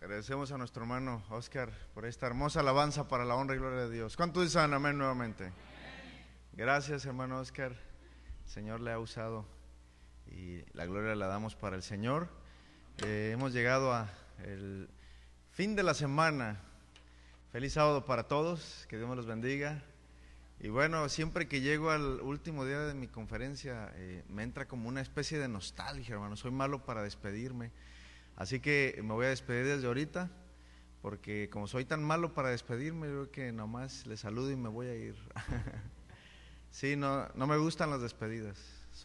Agradecemos a nuestro hermano Oscar por esta hermosa alabanza para la honra y gloria de Dios. ¿Cuántos dicen amén nuevamente? Gracias, hermano Oscar. El Señor le ha usado y la gloria la damos para el Señor. Hemos llegado a el fin de la semana. Feliz sábado para todos, que Dios me los bendiga. Y bueno, siempre que llego al último día de mi conferencia, me entra como una especie de nostalgia, hermano. Soy malo para despedirme. Así que me voy a despedir desde ahorita, porque como soy tan malo para despedirme, yo creo que nomás les saludo y me voy a ir. Sí, no me gustan las despedidas.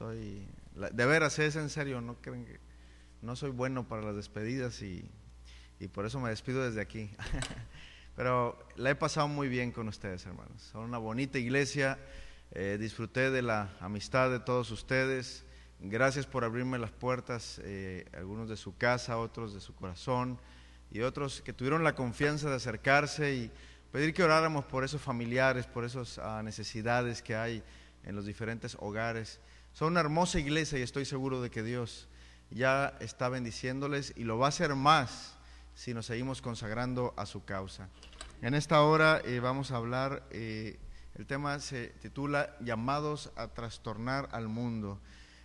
De veras, es en serio, no creen que no soy bueno para las despedidas y por eso me despido desde aquí. Pero la he pasado muy bien con ustedes, hermanos. Son una bonita iglesia, disfruté de la amistad de todos ustedes. Gracias por abrirme las puertas, algunos de su casa, otros de su corazón y otros que tuvieron la confianza de acercarse y pedir que oráramos por esos familiares, por esas necesidades que hay en los diferentes hogares. Son una hermosa iglesia y estoy seguro de que Dios ya está bendiciéndoles y lo va a hacer más si nos seguimos consagrando a su causa. En esta hora vamos a hablar, el tema se titula Llamados a trastornar al mundo.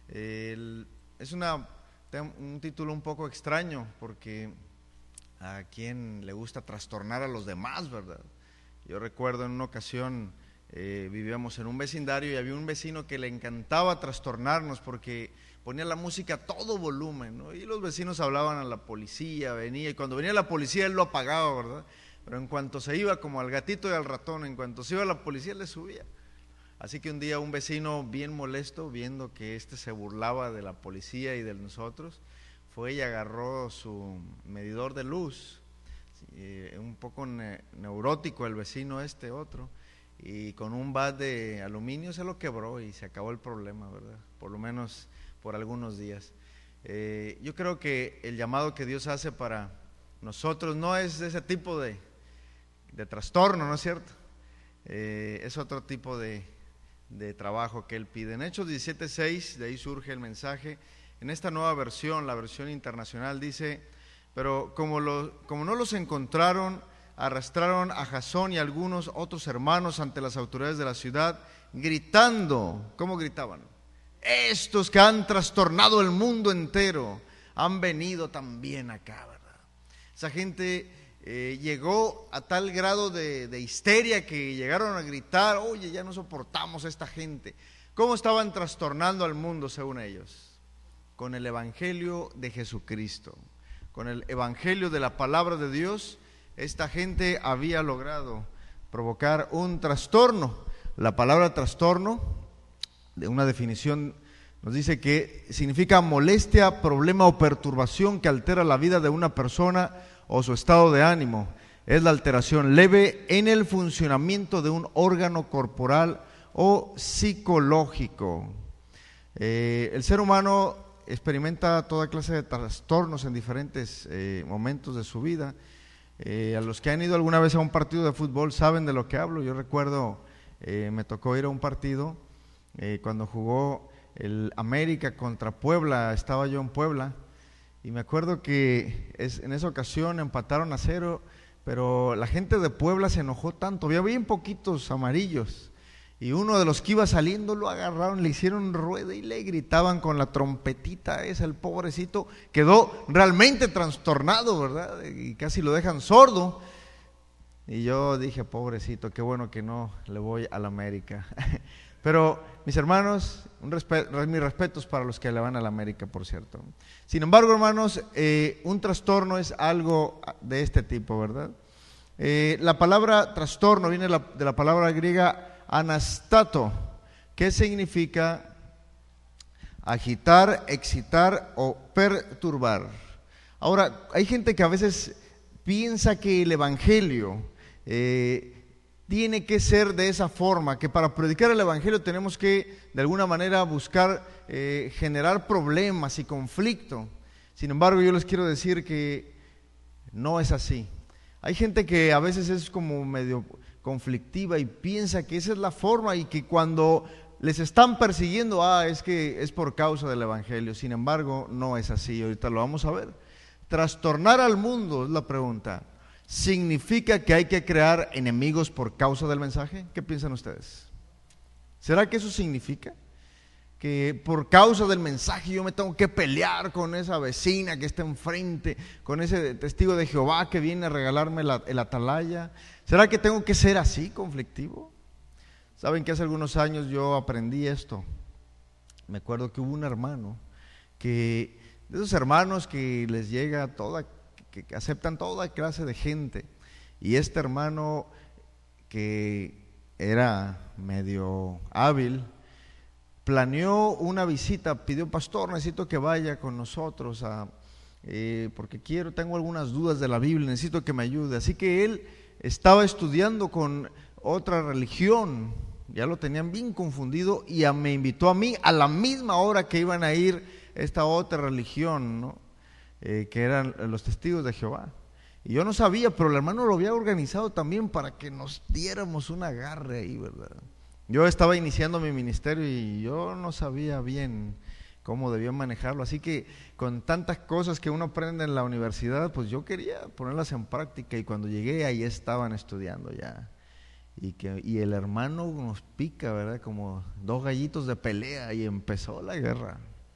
Es un título un poco extraño porque a quien le gusta trastornar a los demás, ¿verdad? Yo recuerdo en una ocasión vivíamos en un vecindario y había un vecino que le encantaba trastornarnos porque ponía la música a todo volumen, ¿no? Y los vecinos hablaban a la policía, venía, y cuando venía la policía él lo apagaba, ¿verdad? Pero en cuanto se iba, como al gatito y al ratón, en cuanto se iba la policía le subía. Así que un día un vecino bien molesto, viendo que se burlaba de la policía y de nosotros, fue y agarró su medidor de luz, un poco neurótico el vecino otro, y con un bat de aluminio se lo quebró y se acabó el problema, ¿verdad? Por lo menos por algunos días. Yo creo que el llamado que Dios hace para nosotros no es de ese tipo de trastorno, ¿no es cierto? Es otro tipo de trabajo que Él pide. En Hechos 17:6, de ahí surge el mensaje. En esta nueva versión, la versión internacional, dice: pero como no los encontraron, arrastraron a Jasón y algunos otros hermanos ante las autoridades de la ciudad, gritando. ¿Cómo gritaban? Estos que han trastornado el mundo entero han venido también acá, ¿verdad? Esa gente llegó a tal grado de histeria que llegaron a gritar: oye, ya no soportamos a esta gente. ¿Cómo estaban trastornando al mundo según ellos? Con el evangelio de Jesucristo, con el evangelio de la palabra de Dios. Esta gente había logrado provocar un trastorno. La palabra trastorno, de una definición, nos dice que significa molestia, problema o perturbación que altera la vida de una persona o su estado de ánimo. Es la alteración leve en el funcionamiento de un órgano corporal o psicológico. El ser humano experimenta toda clase de trastornos en diferentes momentos de su vida. A los que han ido alguna vez a un partido de fútbol saben de lo que hablo. Yo recuerdo, me tocó ir a un partido cuando jugó el América contra Puebla. Estaba yo en Puebla y me acuerdo que en esa ocasión empataron 0, pero la gente de Puebla se enojó tanto. Había bien poquitos amarillos y uno de los que iba saliendo lo agarraron, le hicieron rueda y le gritaban con la trompetita esa. El pobrecito quedó realmente trastornado, ¿verdad? Y casi lo dejan sordo. Y yo dije: pobrecito, qué bueno que no le voy al América. Pero mis hermanos, mis respetos para los que le van al América, por cierto. Sin embargo, hermanos, un trastorno es algo de este tipo, ¿verdad? La palabra trastorno viene de la palabra griega anastato, que significa agitar, excitar o perturbar. Ahora, hay gente que a veces piensa que el evangelio tiene que ser de esa forma, que para predicar el evangelio tenemos que de alguna manera buscar generar problemas y conflicto. Sin embargo, yo les quiero decir que no es así. Hay gente que a veces es como medio conflictiva y piensa que esa es la forma y que cuando les están persiguiendo, es que es por causa del evangelio. Sin embargo, no es así. Ahorita lo vamos a ver. Trastornar al mundo es la pregunta. ¿Significa que hay que crear enemigos por causa del mensaje? ¿Qué piensan ustedes? ¿Será que eso significa? Que por causa del mensaje yo me tengo que pelear con esa vecina que está enfrente, con ese testigo de Jehová que viene a regalarme el atalaya. ¿Será que tengo que ser así, conflictivo? Saben que hace algunos años yo aprendí esto. Me acuerdo que hubo un hermano, de esos hermanos que les llega que aceptan toda clase de gente. Y este hermano, que era medio hábil, planeó una visita, pidió: pastor, necesito que vaya con nosotros porque tengo algunas dudas de la Biblia, necesito que me ayude. Así que él estaba estudiando con otra religión, ya lo tenían bien confundido, y me invitó a mí a la misma hora que iban a ir esta otra religión, ¿no? Que eran los testigos de Jehová. Y yo no sabía, pero el hermano lo había organizado también para que nos diéramos un agarre ahí, ¿verdad? Yo estaba iniciando mi ministerio y yo no sabía bien cómo debía manejarlo, así que con tantas cosas que uno aprende en la universidad, pues yo quería ponerlas en práctica, y cuando llegué ahí estaban estudiando ya, y el hermano nos pica, ¿verdad? Como dos gallitos de pelea, y empezó la guerra,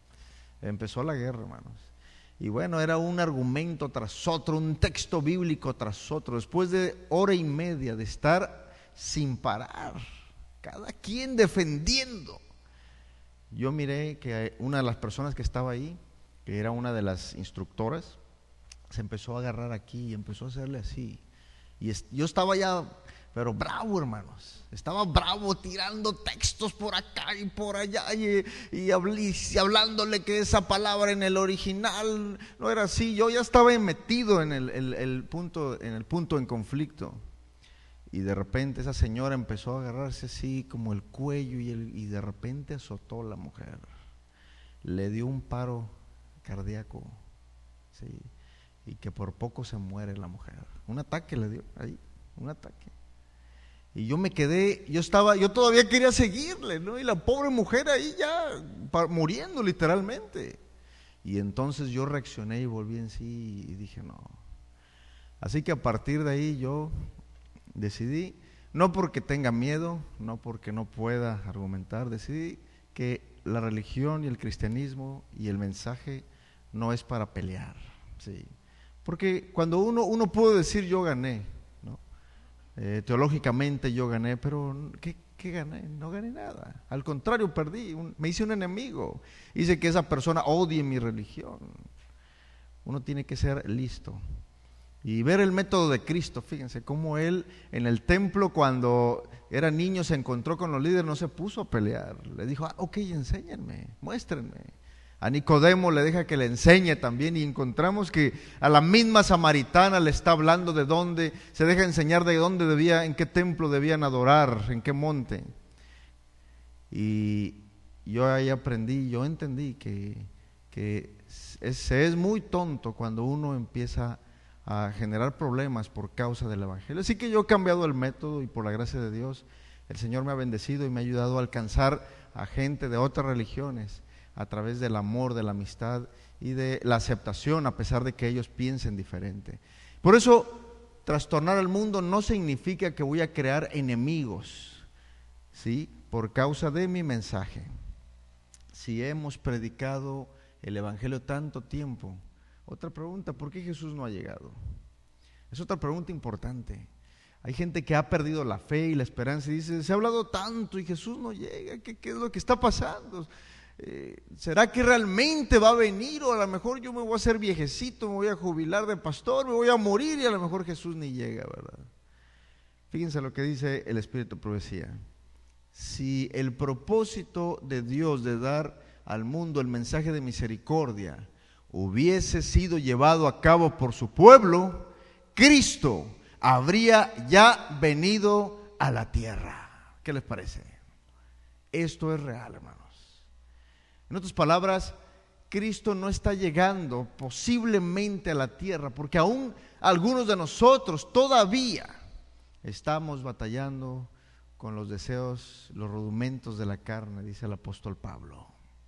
hermanos. Y bueno, era un argumento tras otro, un texto bíblico tras otro, después de hora y media de estar sin parar, cada quien defendiendo. Yo miré que una de las personas que estaba ahí, que era una de las instructoras, se empezó a agarrar aquí y empezó a hacerle así. Y yo estaba ya, pero bravo, hermanos. Estaba bravo, tirando textos por acá y por allá, y hablándole que esa palabra en el original no era así. Yo ya estaba metido en el punto en conflicto. Y de repente esa señora empezó a agarrarse así como el cuello, y de repente azotó a la mujer. Le dio un paro cardíaco, ¿sí? Y que por poco se muere la mujer. Un ataque le dio ahí, un ataque. Y yo me quedé, yo todavía quería seguirle, ¿no? Y la pobre mujer ahí ya muriendo literalmente. Y entonces yo reaccioné y volví en sí y dije no. Así que a partir de ahí yo decidí, no porque tenga miedo, no porque no pueda argumentar, decidí que la religión y el cristianismo y el mensaje no es para pelear, ¿sí? Porque cuando uno puede decir yo gané, ¿no? Teológicamente yo gané, pero ¿qué gané? No gané nada, al contrario perdí, me hice un enemigo, hice que esa persona odie mi religión. Uno tiene que ser listo y ver el método de Cristo. Fíjense cómo él en el templo, cuando era niño, se encontró con los líderes, no se puso a pelear, le dijo: ok, enséñenme, muéstrenme. A Nicodemo le deja que le enseñe también, y encontramos que a la misma samaritana le está hablando de dónde, se deja enseñar de dónde en qué templo debían adorar, en qué monte. Y yo ahí aprendí, yo entendí que se es muy tonto cuando uno empieza a generar problemas por causa del evangelio. Así que yo he cambiado el método, y por la gracia de Dios el Señor me ha bendecido y me ha ayudado a alcanzar a gente de otras religiones a través del amor, de la amistad y de la aceptación, a pesar de que ellos piensen diferente. Por eso, trastornar al mundo no significa que voy a crear enemigos, ¿sí? Por causa de mi mensaje. Si hemos predicado el evangelio tanto tiempo, otra pregunta: ¿por qué Jesús no ha llegado? Es otra pregunta importante. Hay gente que ha perdido la fe y la esperanza y dice: se ha hablado tanto y Jesús no llega, ¿qué es lo que está pasando? ¿Será que realmente va a venir? O a lo mejor yo me voy a hacer viejecito, me voy a jubilar de pastor, me voy a morir, y a lo mejor Jesús ni llega, ¿verdad? Fíjense lo que dice el Espíritu de Profecía. Si el propósito de Dios de dar al mundo el mensaje de misericordia hubiese sido llevado a cabo por su pueblo, Cristo habría ya venido a la tierra. ¿Qué les parece? Esto es real, hermanos. En otras palabras, Cristo no está llegando posiblemente a la tierra, porque aún algunos de nosotros todavía estamos batallando con los deseos, los rudimentos de la carne, dice el apóstol Pablo.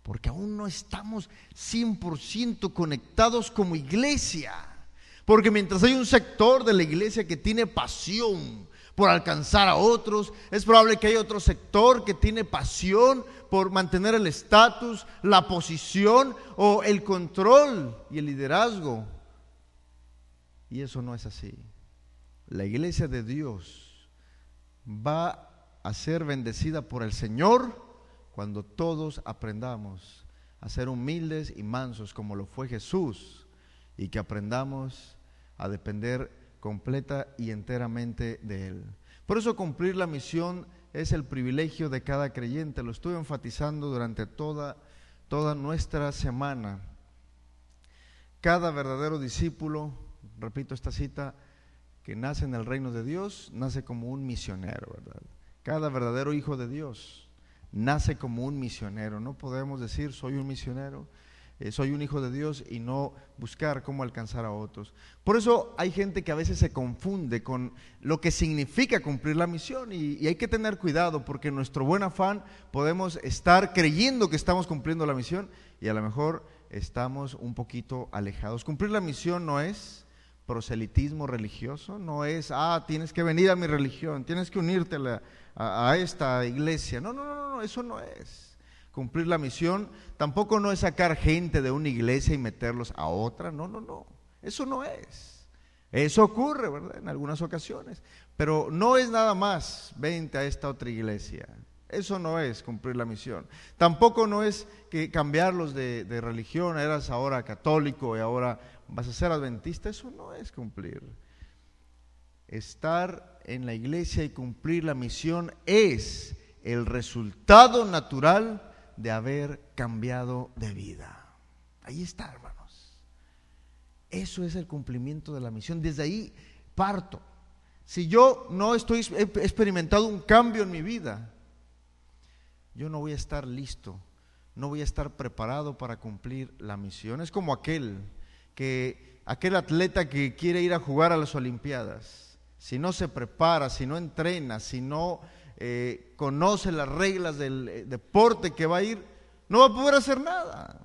porque aún no estamos 100% conectados como iglesia. Porque mientras hay un sector de la iglesia que tiene pasión por alcanzar a otros, es probable que haya otro sector que tiene pasión por mantener el estatus, la posición o el control y el liderazgo. Y eso no es así. La iglesia de Dios va a ser bendecida por el Señor cuando todos aprendamos a ser humildes y mansos como lo fue Jesús, y que aprendamos a depender completa y enteramente de Él. Por eso cumplir la misión es el privilegio de cada creyente. Lo estuve enfatizando durante toda nuestra semana. Cada verdadero discípulo, repito esta cita, que nace en el reino de Dios, nace como un misionero, ¿verdad? Cada verdadero hijo de Dios nace como un misionero. No podemos decir soy un misionero, soy un hijo de Dios y no buscar cómo alcanzar a otros. Por eso hay gente que a veces se confunde con lo que significa cumplir la misión, y hay que tener cuidado, porque en nuestro buen afán podemos estar creyendo que estamos cumpliendo la misión y a lo mejor estamos un poquito alejados. Cumplir la misión no es proselitismo religioso, no es, tienes que venir a mi religión, tienes que unirte a esta iglesia. No, eso no es. Cumplir la misión tampoco no es sacar gente de una iglesia y meterlos a otra, no, eso no es. Eso ocurre, ¿verdad?, en algunas ocasiones, pero no es nada más, vente a esta otra iglesia. Eso no es cumplir la misión. Tampoco no es que cambiarlos de religión, eras ahora católico y ahora vas a ser adventista. Eso no es cumplir. Estar en la iglesia y cumplir la misión es el resultado natural de haber cambiado de vida. Ahí está, hermanos. Eso es el cumplimiento de la misión. Desde ahí parto. Si yo no he experimentado un cambio en mi vida, yo no voy a estar listo, no voy a estar preparado para cumplir la misión. Es como aquel atleta que quiere ir a jugar a las Olimpiadas. Si no se prepara, si no entrena, si no conoce las reglas del deporte que va a ir, no va a poder hacer nada.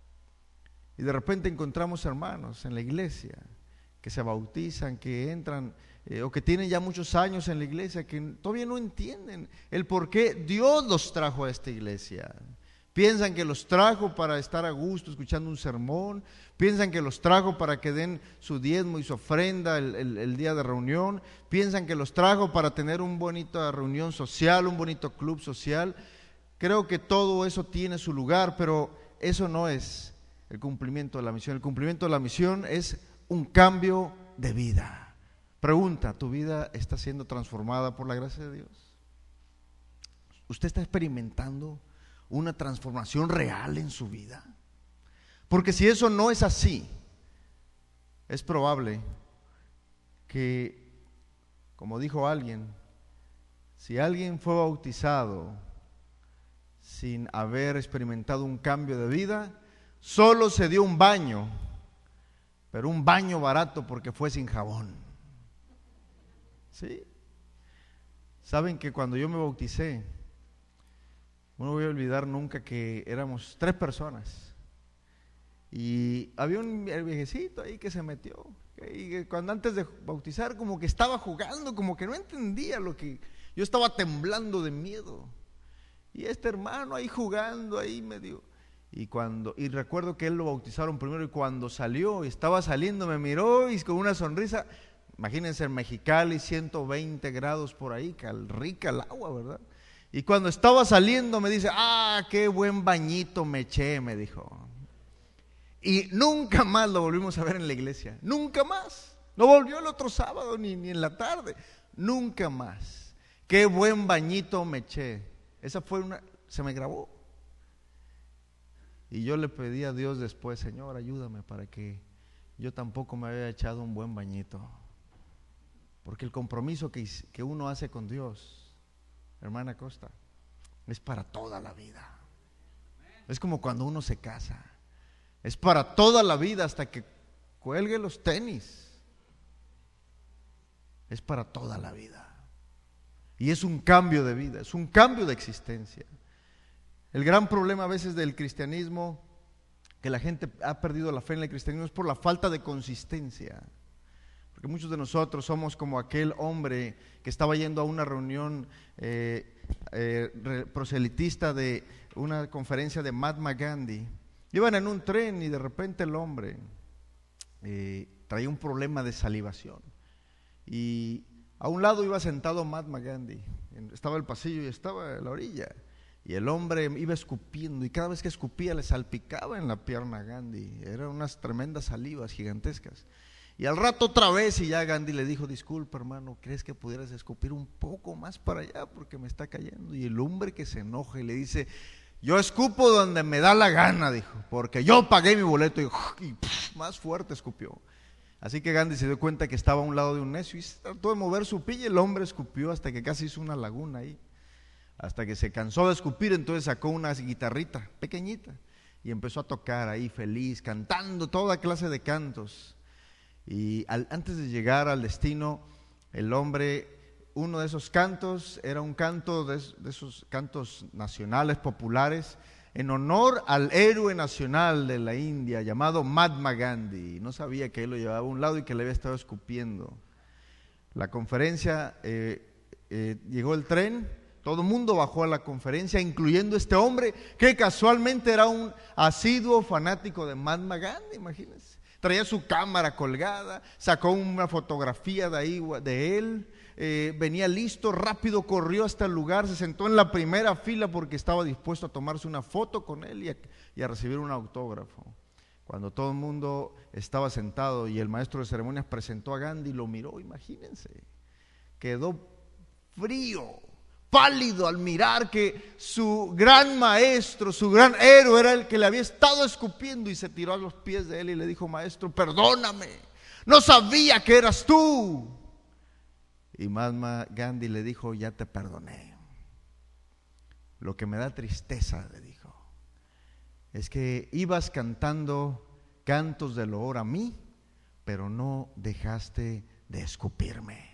Y de repente encontramos hermanos en la iglesia que se bautizan, que entran o que tienen ya muchos años en la iglesia, que todavía no entienden el por qué Dios los trajo a esta iglesia. Piensan que los trajo para estar a gusto escuchando un sermón, piensan que los trajo para que den su diezmo y su ofrenda el día de reunión, piensan que los trajo para tener una bonita reunión social, un bonito club social. Creo que todo eso tiene su lugar, pero eso no es el cumplimiento de la misión. El cumplimiento de la misión es un cambio de vida. Pregunta, ¿tu vida está siendo transformada por la gracia de Dios? ¿Usted está experimentando una transformación real en su vida? Porque si eso no es así, es probable que, como dijo alguien, si alguien fue bautizado sin haber experimentado un cambio de vida, solo se dio un baño, pero un baño barato porque fue sin jabón. ¿Sí? Saben que cuando yo me bauticé, no voy a olvidar nunca que éramos 3 personas y había el viejecito ahí que se metió, y cuando antes de bautizar como que estaba jugando, como que no entendía lo que yo estaba, temblando de miedo, y este hermano ahí jugando ahí medio, y recuerdo que él lo bautizaron primero, y cuando salió y estaba saliendo me miró y con una sonrisa. Imagínense en Mexicali, 120 grados por ahí, rica el agua, ¿verdad? Y cuando estaba saliendo me dice, qué buen bañito me eché, me dijo. Y nunca más lo volvimos a ver en la iglesia, nunca más. No volvió el otro sábado ni en la tarde, nunca más. Qué buen bañito me eché. Esa fue se me grabó. Y yo le pedí a Dios después, Señor, ayúdame para que yo tampoco me haya echado un buen bañito. Porque el compromiso que uno hace con Dios, hermana Costa, es para toda la vida. Es como cuando uno se casa, es para toda la vida hasta que cuelgue los tenis. Es para toda la vida. Y es un cambio de vida, es un cambio de existencia. El gran problema a veces del cristianismo, que la gente ha perdido la fe en el cristianismo, es por la falta de consistencia. Porque muchos de nosotros somos como aquel hombre que estaba yendo a una reunión proselitista de una conferencia de Mahatma Gandhi. Iban en un tren y de repente el hombre traía un problema de salivación. Y a un lado iba sentado Mahatma Gandhi, estaba el pasillo y estaba a la orilla. Y el hombre iba escupiendo y cada vez que escupía le salpicaba en la pierna a Gandhi. Eran unas tremendas salivas gigantescas. Y al rato otra vez y ya Gandhi le dijo: disculpa hermano, ¿crees que pudieras escupir un poco más para allá porque me está cayendo? Y el hombre que se enoja y le dice: yo escupo donde me da la gana, dijo, porque yo pagué mi boleto. Y más fuerte escupió. Así que Gandhi se dio cuenta que estaba a un lado de un necio y trató de mover su pilla y el hombre escupió hasta que casi hizo una laguna ahí. Hasta que se cansó de escupir, entonces sacó una guitarrita pequeñita y empezó a tocar ahí feliz, cantando toda clase de cantos. Y antes de llegar al destino, el hombre, uno de esos cantos era un canto de esos cantos nacionales populares en honor al héroe nacional de la India llamado Mahatma Gandhi. No sabía que él lo llevaba a un lado y que le había estado escupiendo. La conferencia, llegó el tren, todo el mundo bajó a la conferencia, incluyendo este hombre que casualmente era un asiduo fanático de Mahatma Gandhi, imagínense. Traía su cámara colgada, sacó una fotografía de ahí de él, venía listo, rápido corrió hasta el lugar, se sentó en la primera fila porque estaba dispuesto a tomarse una foto con él y a recibir un autógrafo. Cuando todo el mundo estaba sentado y el maestro de ceremonias presentó a Gandhi, lo miró, imagínense, quedó frío, pálido al mirar que su gran maestro, su gran héroe era el que le había estado escupiendo, y se tiró a los pies de él y le dijo: maestro, perdóname, no sabía que eras tú. Y Mahatma Gandhi le dijo: ya te perdoné. Lo que me da tristeza, le dijo, es que ibas cantando cantos de loor a mí, pero no dejaste de escupirme.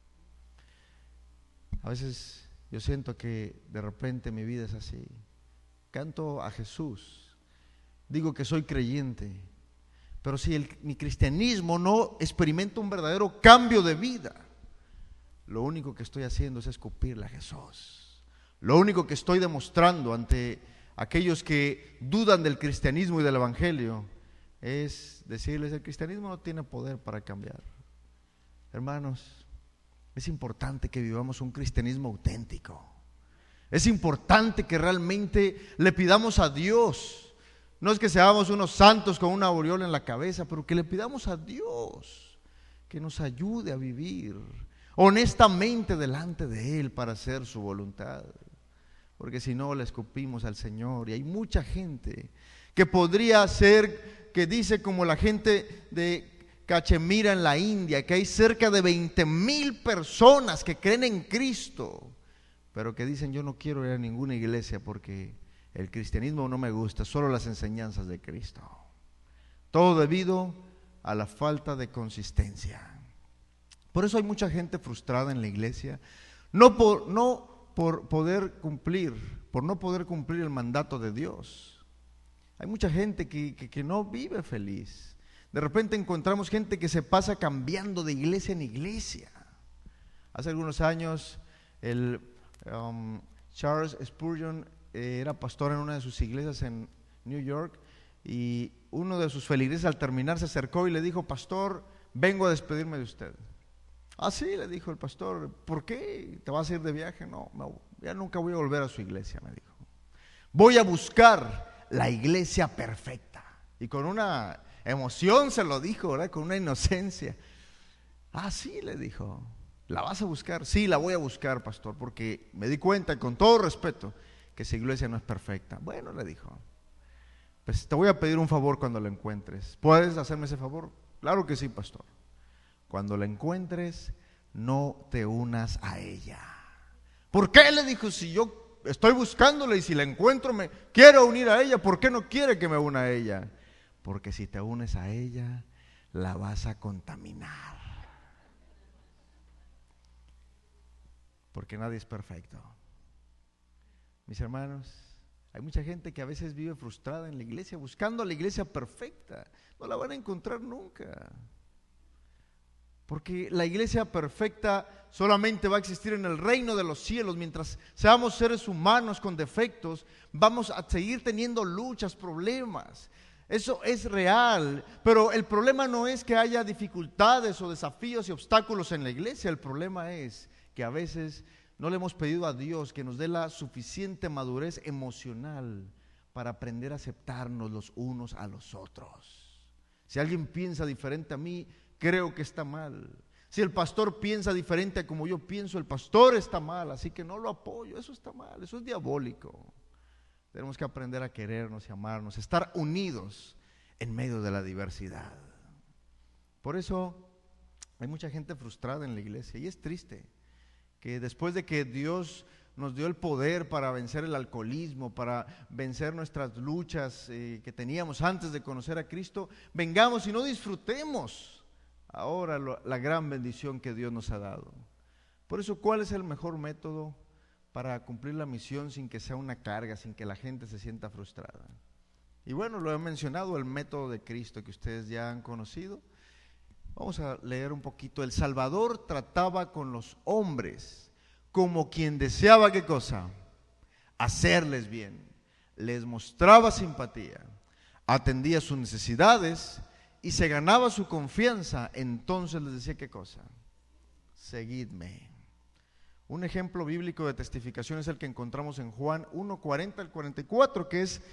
A veces yo siento que de repente mi vida es así. Canto a Jesús, digo que soy creyente, pero si mi cristianismo no experimenta un verdadero cambio de vida, lo único que estoy haciendo es escupirle a Jesús. Lo único que estoy demostrando ante aquellos que dudan del cristianismo y del evangelio es decirles: el cristianismo no tiene poder para cambiar. Hermanos, es importante que vivamos un cristianismo auténtico. Es importante que realmente le pidamos a Dios, no es que seamos unos santos con una aureola en la cabeza, pero que le pidamos a Dios que nos ayude a vivir honestamente delante de Él para hacer su voluntad. Porque si no, le escupimos al Señor. Y hay mucha gente que podría ser, que dice como la gente de Cachemira en la India, que hay cerca de 20,000 personas que creen en Cristo, pero que dicen: yo no quiero ir a ninguna iglesia porque el cristianismo no me gusta, solo las enseñanzas de Cristo. Todo debido a la falta de consistencia. Por eso hay mucha gente frustrada en la iglesia, no por poder cumplir el mandato de Dios. Hay mucha gente que no vive feliz. De repente encontramos gente que se pasa cambiando de iglesia en iglesia. Hace algunos años Charles Spurgeon era pastor en una de sus iglesias en New York, y uno de sus feligreses al terminar se acercó y le dijo: pastor, vengo a despedirme de usted. Ah, sí, le dijo el pastor. ¿Por qué? ¿Te vas a ir de viaje? No, ya nunca voy a volver a su iglesia, me dijo. Voy a buscar la iglesia perfecta. Y con una emoción se lo dijo, ¿verdad? Con una inocencia. Ah, sí, le dijo. ¿La vas a buscar? Sí, la voy a buscar, pastor, porque me di cuenta, con todo respeto, que esa iglesia no es perfecta. Bueno, le dijo, pues te voy a pedir un favor cuando la encuentres. ¿Puedes hacerme ese favor? Claro que sí, pastor. Cuando la encuentres, no te unas a ella. ¿Por qué? Le dijo, si yo estoy buscándola y si la encuentro me quiero unir a ella, ¿por qué no quiere que me una a ella? Porque si te unes a ella, la vas a contaminar. Porque nadie es perfecto. Mis hermanos, Hay mucha gente que a veces vive frustrada en la iglesia, buscando a la iglesia perfecta. No la van a encontrar nunca. Porque la iglesia perfecta solamente va a existir en el reino de los cielos. Mientras seamos seres humanos con defectos, vamos a seguir teniendo luchas, problemas. Eso es real, pero el problema no es que haya dificultades o desafíos y obstáculos en la iglesia. El problema es que a veces no le hemos pedido a Dios que nos dé la suficiente madurez emocional para aprender a aceptarnos los unos a los otros. Si alguien piensa diferente a mí, creo que está mal. Si el pastor piensa diferente a como yo pienso, el pastor está mal, así que no lo apoyo. Eso está mal, eso es diabólico. Tenemos que aprender a querernos y amarnos, estar unidos en medio de la diversidad. Por eso hay mucha gente frustrada en la iglesia y es triste que después de que Dios nos dio el poder para vencer el alcoholismo, para vencer nuestras luchas que teníamos antes de conocer a Cristo, vengamos y no disfrutemos ahora la gran bendición que Dios nos ha dado. Por eso, ¿cuál es el mejor método para cumplir la misión sin que sea una carga, sin que la gente se sienta frustrada? Y bueno, lo he mencionado, el método de Cristo que ustedes ya han conocido. Vamos a leer un poquito. El Salvador trataba con los hombres como quien deseaba, ¿qué cosa? Hacerles bien. Les mostraba simpatía, atendía sus necesidades y se ganaba su confianza. Entonces les decía, ¿qué cosa? Seguidme. Un ejemplo bíblico de testificación es el que encontramos en Juan 1:40 al 44, que es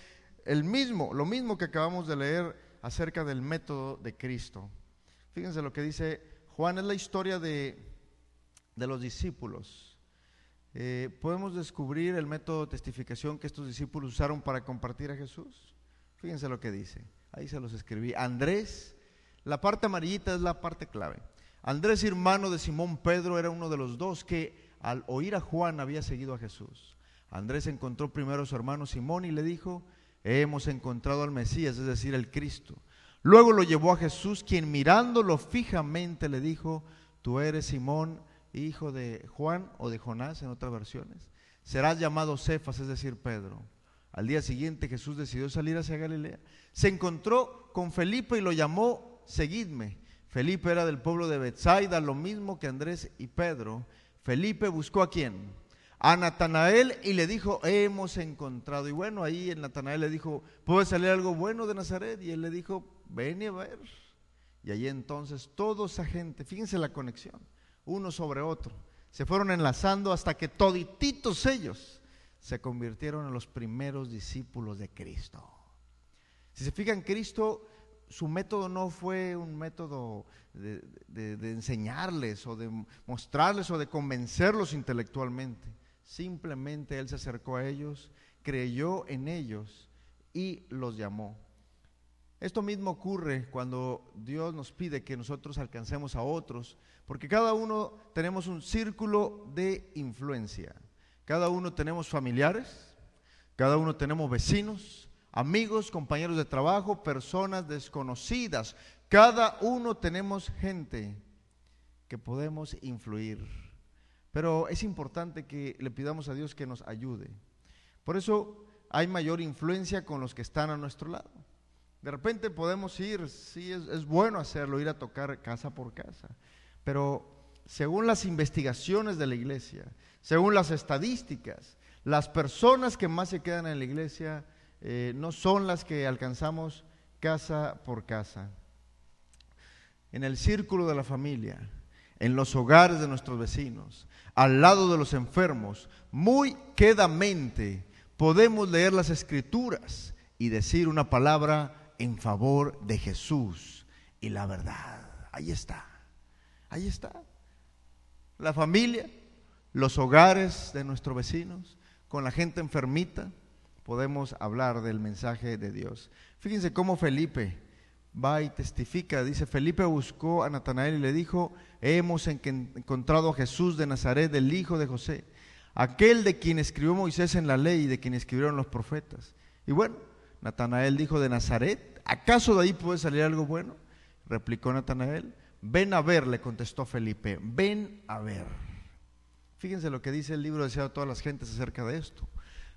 lo mismo que acabamos de leer acerca del método de Cristo. Fíjense lo que dice Juan, es la historia de los discípulos. ¿Podemos descubrir el método de testificación que estos discípulos usaron para compartir a Jesús? Fíjense lo que dice, ahí se los escribí. Andrés, la parte amarillita es la parte clave. Andrés, hermano de Simón Pedro, era uno de los dos que al oír a Juan había seguido a Jesús. Andrés encontró primero a su hermano Simón y le dijo, hemos encontrado al Mesías, es decir, el Cristo. Luego lo llevó a Jesús, quien mirándolo fijamente le dijo, tú eres Simón, hijo de Juan o de Jonás en otras versiones. Serás llamado Cefas, es decir, Pedro. Al día siguiente Jesús decidió salir hacia Galilea. Se encontró con Felipe y lo llamó, seguidme. Felipe era del pueblo de Betsaida, lo mismo que Andrés y Pedro. Felipe buscó ¿a quién? A Natanael y le dijo, hemos encontrado. Y bueno, ahí en Natanael le dijo, ¿puede salir algo bueno de Nazaret? Y él le dijo, ven y a ver. Y allí entonces toda esa gente, fíjense la conexión, uno sobre otro, se fueron enlazando hasta que todititos ellos se convirtieron en los primeros discípulos de Cristo. Si se fijan, Cristo, su método no fue un método de enseñarles o de mostrarles o de convencerlos intelectualmente. Simplemente Él se acercó a ellos, creyó en ellos y los llamó. Esto mismo ocurre cuando Dios nos pide que nosotros alcancemos a otros, porque cada uno tenemos un círculo de influencia. Cada uno tenemos familiares, cada uno tenemos vecinos, amigos, compañeros de trabajo, personas desconocidas. Cada uno tenemos gente que podemos influir. Pero es importante que le pidamos a Dios que nos ayude. Por eso hay mayor influencia con los que están a nuestro lado. De repente podemos ir, sí, es bueno hacerlo, ir a tocar casa por casa. Pero según las investigaciones de la iglesia, según las estadísticas, las personas que más se quedan en la iglesia no son las que alcanzamos casa por casa. En el círculo de la familia, en los hogares de nuestros vecinos, al lado de los enfermos, muy quedamente podemos leer las escrituras y decir una palabra en favor de Jesús y la verdad. Ahí está, ahí está. La familia, los hogares de nuestros vecinos, con la gente enfermita, podemos hablar del mensaje de Dios. Fíjense cómo Felipe va y testifica. Dice, Felipe buscó a Natanael y le dijo, hemos encontrado a Jesús de Nazaret, el hijo de José, aquel de quien escribió Moisés en la ley y de quien escribieron los profetas. Y bueno, Natanael dijo, ¿de Nazaret? ¿Acaso de ahí puede salir algo bueno? Replicó Natanael, ven a ver, le contestó Felipe, ven a ver. Fíjense lo que dice el libro deseado a todas las gentes acerca de esto.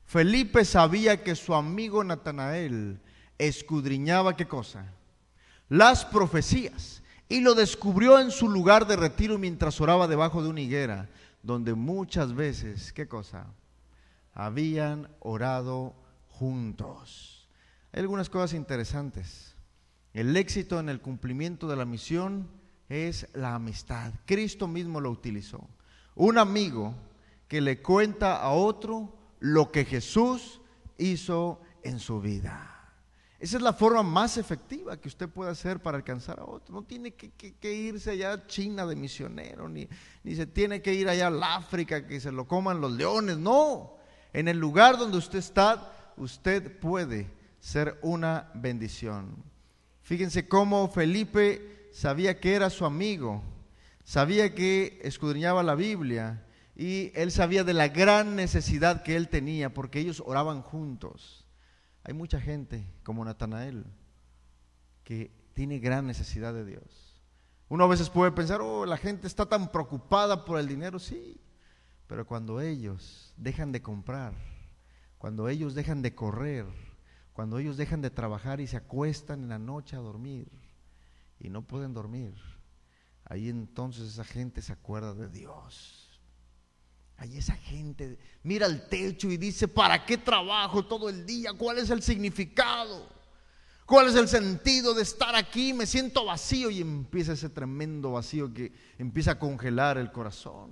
Felipe sabía que su amigo Natanael escudriñaba, ¿qué cosa? Las profecías, y lo descubrió en su lugar de retiro mientras oraba debajo de una higuera, donde muchas veces, ¿qué cosa? Habían orado juntos. Hay algunas cosas interesantes. El éxito en el cumplimiento de la misión es la amistad. Cristo mismo lo utilizó. Un amigo que le cuenta a otro lo que Jesús hizo en su vida. Esa es la forma más efectiva que usted puede hacer para alcanzar a otro. No tiene que irse allá a China de misionero, ni se tiene que ir allá al África que se lo coman los leones. No, en el lugar donde usted está, usted puede ser una bendición. Fíjense cómo Felipe sabía que era su amigo, sabía que escudriñaba la Biblia y él sabía de la gran necesidad que él tenía porque ellos oraban juntos. Hay mucha gente como Natanael que tiene gran necesidad de Dios. Uno a veces puede pensar, la gente está tan preocupada por el dinero, sí, pero cuando ellos dejan de comprar, cuando ellos dejan de correr, cuando ellos dejan de trabajar y se acuestan en la noche a dormir y no pueden dormir, ahí entonces esa gente se acuerda de Dios. Ahí esa gente mira al techo y dice, ¿para qué trabajo todo el día? ¿Cuál es el significado? ¿Cuál es el sentido de estar aquí? Me siento vacío, y empieza ese tremendo vacío que empieza a congelar el corazón.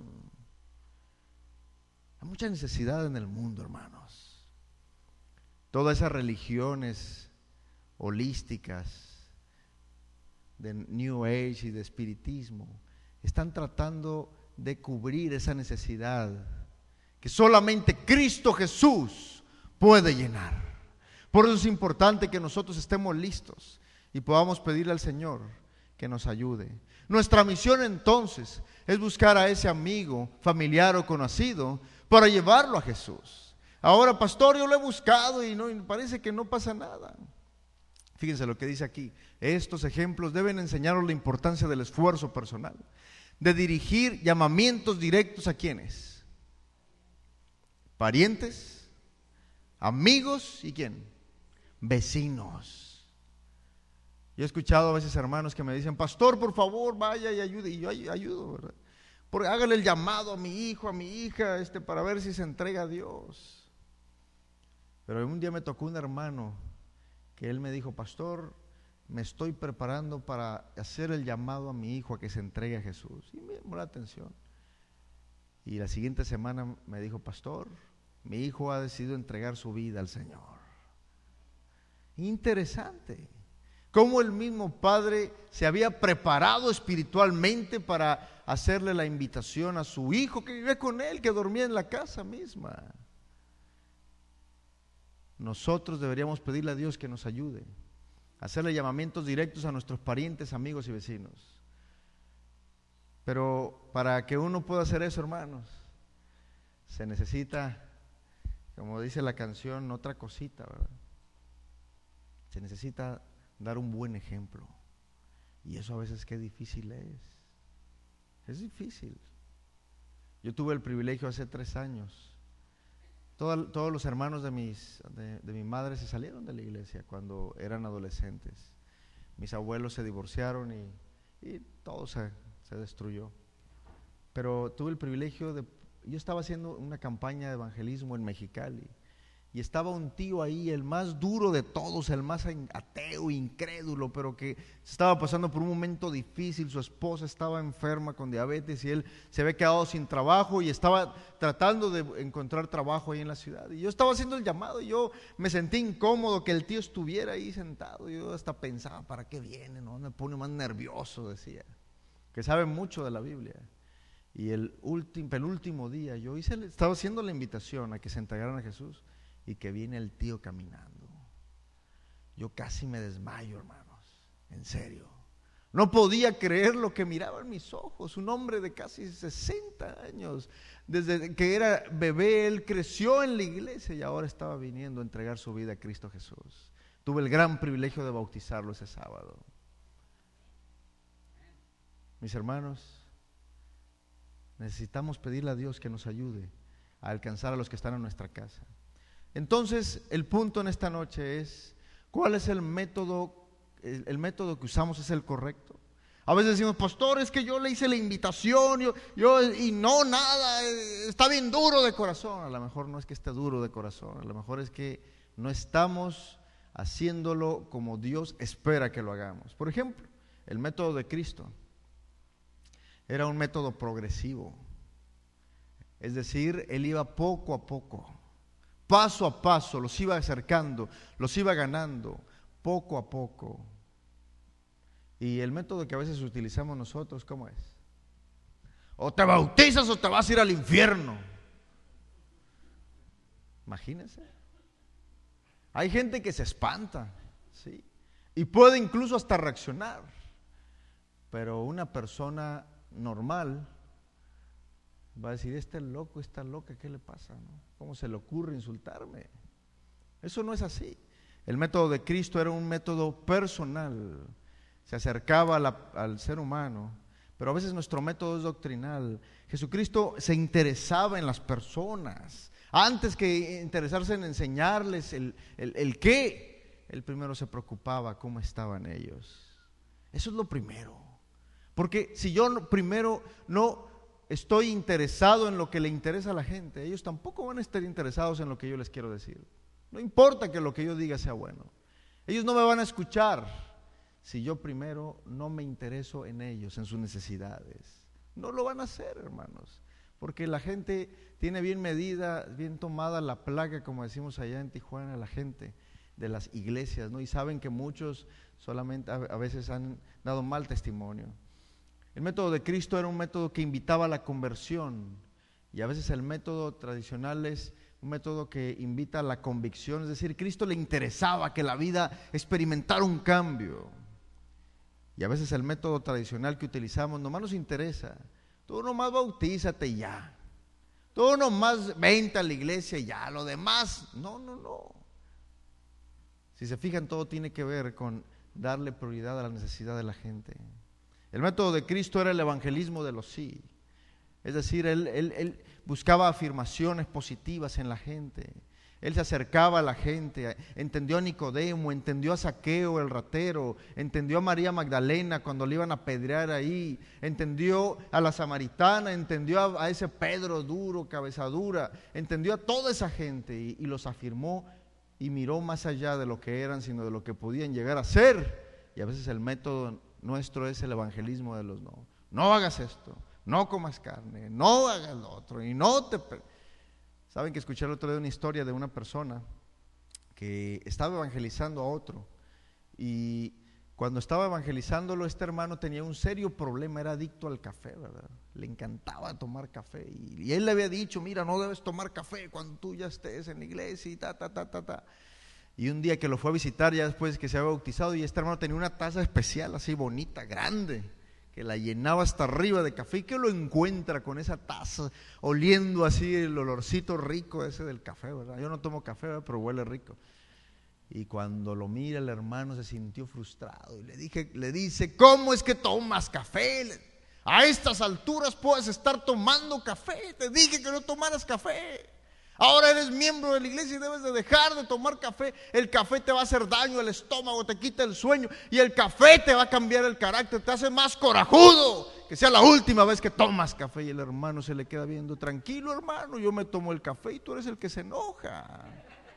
Hay mucha necesidad en el mundo, hermanos. Todas esas religiones holísticas de New Age y de espiritismo están tratando de cubrir esa necesidad que solamente Cristo Jesús puede llenar. Por eso es importante que nosotros estemos listos y podamos pedirle al Señor que nos ayude. Nuestra misión entonces es buscar a ese amigo, familiar o conocido para llevarlo a Jesús. Ahora, pastor, yo lo he buscado y parece que no pasa nada. Fíjense lo que dice aquí. Estos ejemplos deben enseñarnos la importancia del esfuerzo personal, de dirigir llamamientos directos a ¿quiénes? Parientes, amigos y ¿quién? Vecinos. Yo he escuchado a veces hermanos que me dicen, pastor, por favor, vaya y ayude. Y yo ayudo, ¿verdad? Porque hágale el llamado a mi hijo, a mi hija, para ver si se entrega a Dios. Pero un día me tocó un hermano que él me dijo, pastor, me estoy preparando para hacer el llamado a mi hijo a que se entregue a Jesús. Y me llamó la atención. Y la siguiente semana me dijo, pastor, mi hijo ha decidido entregar su vida al Señor. Interesante. Cómo el mismo padre se había preparado espiritualmente para hacerle la invitación a su hijo que vive con él, que dormía en la casa misma. Nosotros deberíamos pedirle a Dios que nos ayude, hacerle llamamientos directos a nuestros parientes, amigos y vecinos. Pero para que uno pueda hacer eso, hermanos, se necesita, como dice la canción, otra cosita, ¿verdad? Se necesita dar un buen ejemplo. Y eso a veces qué difícil es. Es difícil. Yo tuve el privilegio hace 3 años. Todos los hermanos de mi madre se salieron de la iglesia cuando eran adolescentes. Mis abuelos se divorciaron y todo se destruyó. Pero tuve el privilegio yo estaba haciendo una campaña de evangelismo en Mexicali y estaba un tío ahí, el más duro de todos, el más ateo, incrédulo, pero que estaba pasando por un momento difícil. Su esposa estaba enferma con diabetes y él se había quedado sin trabajo y estaba tratando de encontrar trabajo ahí en la ciudad. Y yo estaba haciendo el llamado y yo me sentí incómodo que el tío estuviera ahí sentado. Yo hasta pensaba, ¿para qué viene? ¿No? Me pone más nervioso, decía, que sabe mucho de la Biblia. Y el penúltimo día yo estaba haciendo la invitación a que se entregaran a Jesús y que viene el tío caminando. Yo casi me desmayo, hermanos, en serio. No podía creer lo que miraba en mis ojos. Un hombre de casi 60 años, desde que era bebé, él creció en la iglesia y ahora estaba viniendo a entregar su vida a Cristo Jesús. Tuve el gran privilegio de bautizarlo ese sábado. Mis hermanos, necesitamos pedirle a Dios que nos ayude a alcanzar a los que están en nuestra casa. Entonces, el punto en esta noche es, ¿cuál es el método? El método que usamos es el correcto. A veces decimos, pastor, es que yo le hice la invitación, y no, nada, está bien duro de corazón. A lo mejor no es que esté duro de corazón, a lo mejor es que no estamos haciéndolo como Dios espera que lo hagamos. Por ejemplo, el método de Cristo era un método progresivo. Es decir, Él iba poco a poco, paso a paso, los iba acercando, los iba ganando, poco a poco. Y el método que a veces utilizamos nosotros, ¿cómo es? O te bautizas o te vas a ir al infierno. Imagínense. Hay gente que se espanta, ¿sí? Y puede incluso hasta reaccionar. Pero una persona normal va a decir, este loco, esta loca, ¿qué le pasa? ¿No? ¿Cómo se le ocurre insultarme? Eso no es así. El método de Cristo era un método personal. Se acercaba al ser humano, pero a veces nuestro método es doctrinal. Jesucristo se interesaba en las personas. Antes que interesarse en enseñarles el qué, Él primero se preocupaba cómo estaban ellos. Eso es lo primero. Porque si yo primero no estoy interesado en lo que le interesa a la gente, ellos tampoco van a estar interesados en lo que yo les quiero decir. No importa que lo que yo diga sea bueno. Ellos no me van a escuchar si yo primero no me intereso en ellos, en sus necesidades. No lo van a hacer, hermanos, porque la gente tiene bien medida, bien tomada la plaga, como decimos allá en Tijuana, la gente de las iglesias, ¿no? Y saben que muchos solamente a veces han dado mal testimonio. El método de Cristo era un método que invitaba a la conversión, y a veces el método tradicional es un método que invita a la convicción, es decir, Cristo le interesaba que la vida experimentara un cambio. Y a veces el método tradicional que utilizamos nomás nos interesa. Tú nomás bautízate y ya. Tú nomás vente a la iglesia y ya. Lo demás, no. Si se fijan, todo tiene que ver con darle prioridad a la necesidad de la gente. El método de Cristo era el evangelismo de los sí. Es decir, él buscaba afirmaciones positivas en la gente. Él se acercaba a la gente, entendió a Nicodemo, entendió a Zaqueo el ratero, entendió a María Magdalena cuando le iban a apedrear ahí, entendió a la samaritana, entendió a ese Pedro duro, cabeza dura, entendió a toda esa gente y los afirmó y miró más allá de lo que eran, sino de lo que podían llegar a ser. Y a veces el método nuestro es el evangelismo de los no. No hagas esto, no comas carne, no hagas lo otro y no te... Saben que escuché el otro día una historia de una persona que estaba evangelizando a otro, y cuando estaba evangelizándolo, este hermano tenía un serio problema, era adicto al café, ¿verdad? Le encantaba tomar café, y él le había dicho, mira, no debes tomar café cuando tú ya estés en la iglesia y Y un día que lo fue a visitar, ya después que se había bautizado, y este hermano tenía una taza especial, así bonita, grande, que la llenaba hasta arriba de café, y que lo encuentra con esa taza, oliendo así el olorcito rico ese del café, ¿verdad? Yo no tomo café, ¿verdad? Pero huele rico. Y cuando lo mira el hermano se sintió frustrado, y le dice, ¿cómo es que tomas café? A estas alturas puedes estar tomando café, te dije que no tomaras café. Ahora eres miembro de la iglesia y debes de dejar de tomar café. El café te va a hacer daño al estómago, te quita el sueño, y el café te va a cambiar el carácter, te hace más corajudo. Que sea la última vez que tomas café. Y el hermano se le queda viendo, tranquilo hermano, yo me tomo el café y tú eres el que se enoja.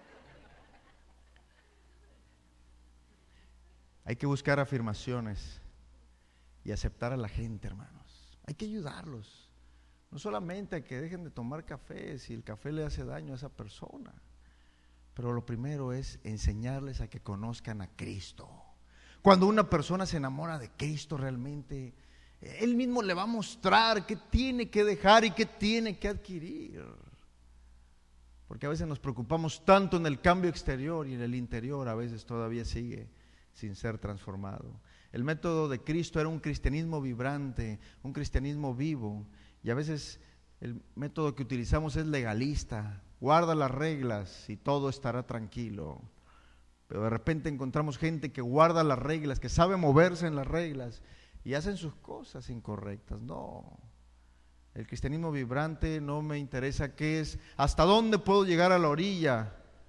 Hay que buscar afirmaciones y aceptar a la gente, hermanos. Hay que ayudarlos. No solamente a que dejen de tomar café si el café le hace daño a esa persona, pero lo primero es enseñarles a que conozcan a Cristo. Cuando una persona se enamora de Cristo realmente, Él mismo le va a mostrar qué tiene que dejar y qué tiene que adquirir. Porque a veces nos preocupamos tanto en el cambio exterior, y en el interior a veces todavía sigue sin ser transformado. El método de Cristo era un cristianismo vibrante, un cristianismo vivo. Y a veces el método que utilizamos es legalista, guarda las reglas y todo estará tranquilo. Pero de repente encontramos gente que guarda las reglas, que sabe moverse en las reglas y hacen sus cosas incorrectas. No, el cristianismo vibrante no me interesa qué es, hasta dónde puedo llegar a la orilla,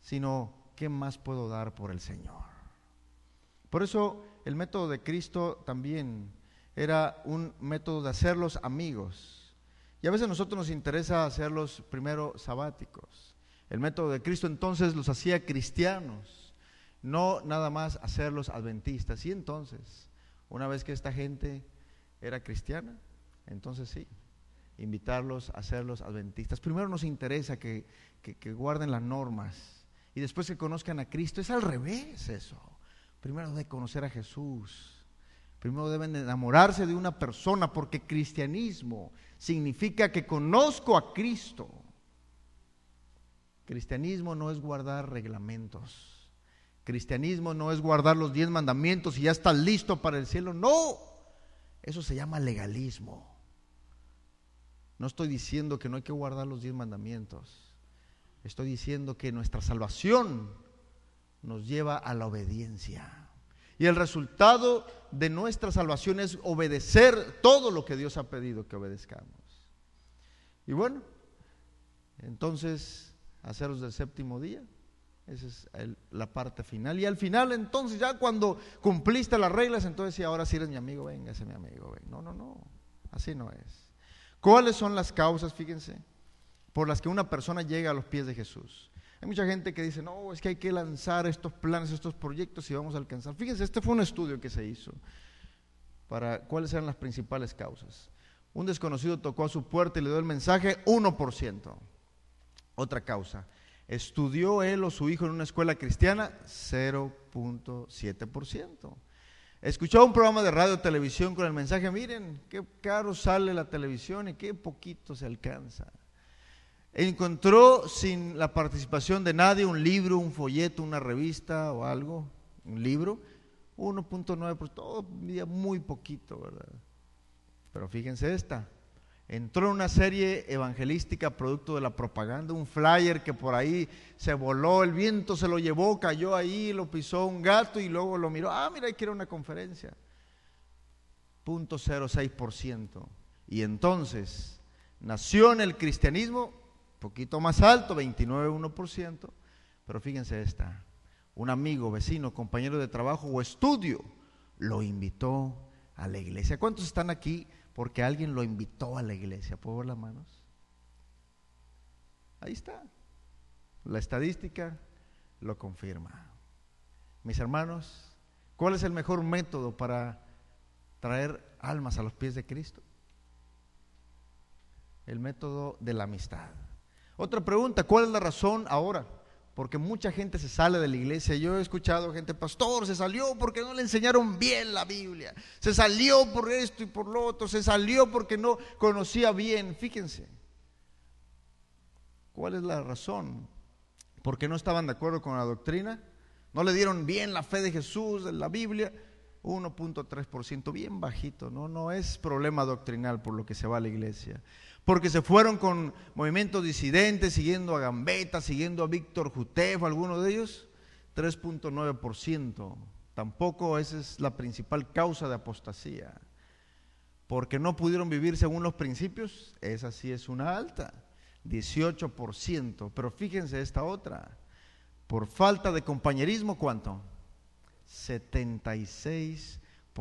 sino ¿qué más puedo dar por el Señor? Por eso el método de Cristo también era un método de hacerlos amigos. Y a veces a nosotros nos interesa hacerlos primero sabáticos. El método de Cristo entonces los hacía cristianos, no nada más hacerlos adventistas. Y entonces, una vez que esta gente era cristiana, entonces sí, invitarlos a hacerlos adventistas. Primero nos interesa que guarden las normas y después que conozcan a Cristo. Es al revés eso. Primero deben conocer a Jesús. Primero deben enamorarse de una persona, porque cristianismo significa que conozco a Cristo. Cristianismo no es guardar reglamentos. Cristianismo no es guardar los 10 mandamientos y ya estás listo para el cielo. No, eso se llama legalismo. No estoy diciendo que no hay que guardar los 10 mandamientos. Estoy diciendo que nuestra salvación nos lleva a la obediencia. Y el resultado de nuestra salvación es obedecer todo lo que Dios ha pedido que obedezcamos. Y bueno, entonces, haceros del séptimo día, esa es la parte final. Y al final, entonces, ya cuando cumpliste las reglas, entonces sí, ahora sí eres mi amigo, venga, ese es mi amigo. Venga. No, así no es. ¿Cuáles son las causas, fíjense, por las que una persona llega a los pies de Jesús? Hay mucha gente que dice, no, es que hay que lanzar estos planes, estos proyectos y vamos a alcanzar. Fíjense, este fue un estudio que se hizo para cuáles eran las principales causas. Un desconocido tocó a su puerta y le dio el mensaje, 1%. Otra causa, estudió él o su hijo en una escuela cristiana, 0.7%. Escuchó un programa de radio o televisión con el mensaje, miren, qué caro sale la televisión y qué poquito se alcanza. Encontró sin la participación de nadie un libro, un folleto, una revista o algo, un libro, 1.9%, todo muy poquito, ¿verdad? Pero fíjense esta, entró en una serie evangelística producto de la propaganda, un flyer que por ahí se voló, el viento se lo llevó, cayó ahí, lo pisó un gato y luego lo miró, mira, ahí quiere una conferencia, 0.06%. Y entonces nació en el cristianismo, poquito más alto, 29.1%, pero fíjense esta, un amigo, vecino, compañero de trabajo o estudio lo invitó a la iglesia. ¿Cuántos están aquí porque alguien lo invitó a la iglesia? ¿Puedo ver las manos? Ahí está, la estadística lo confirma. Mis hermanos, ¿cuál es el mejor método para traer almas a los pies de Cristo? El método de la amistad. Otra pregunta, ¿cuál es la razón ahora? Porque mucha gente se sale de la iglesia. Yo he escuchado gente, pastor, se salió porque no le enseñaron bien la Biblia, se salió por esto y por lo otro, se salió porque no conocía bien. Fíjense, ¿cuál es la razón? Porque no estaban de acuerdo con la doctrina, no le dieron bien la fe de Jesús, de la Biblia. 1.3%, bien bajito, no es problema doctrinal por lo que se va a la iglesia. Porque se fueron con movimientos disidentes, siguiendo a Gambetta, siguiendo a Víctor Jutef, alguno de ellos, 3.9%. Tampoco esa es la principal causa de apostasía. Porque no pudieron vivir según los principios, esa sí es una alta, 18%. Pero fíjense esta otra, por falta de compañerismo, ¿cuánto? 76%.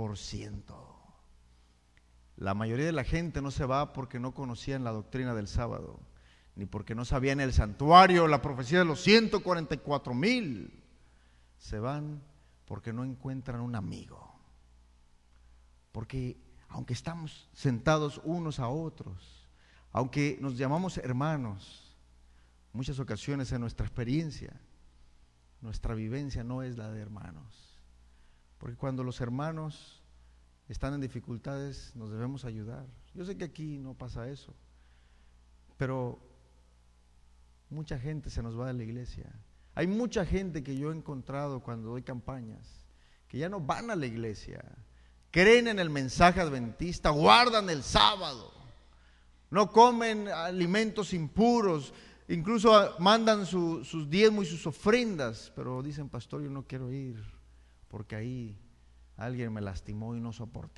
La mayoría de la gente no se va porque no conocían la doctrina del sábado, ni porque no sabían el santuario, la profecía de los 144,000. Se van porque no encuentran un amigo. Porque aunque estamos sentados unos a otros, aunque nos llamamos hermanos, muchas ocasiones en nuestra experiencia, nuestra vivencia no es la de hermanos. Porque cuando los hermanos están en dificultades, nos debemos ayudar. Yo sé que aquí no pasa eso, pero mucha gente se nos va de la iglesia. Hay mucha gente que yo he encontrado cuando doy campañas, que ya no van a la iglesia, creen en el mensaje adventista, guardan el sábado, no comen alimentos impuros, incluso mandan sus diezmos y sus ofrendas, pero dicen, pastor, yo no quiero ir, porque ahí alguien me lastimó y no soporté.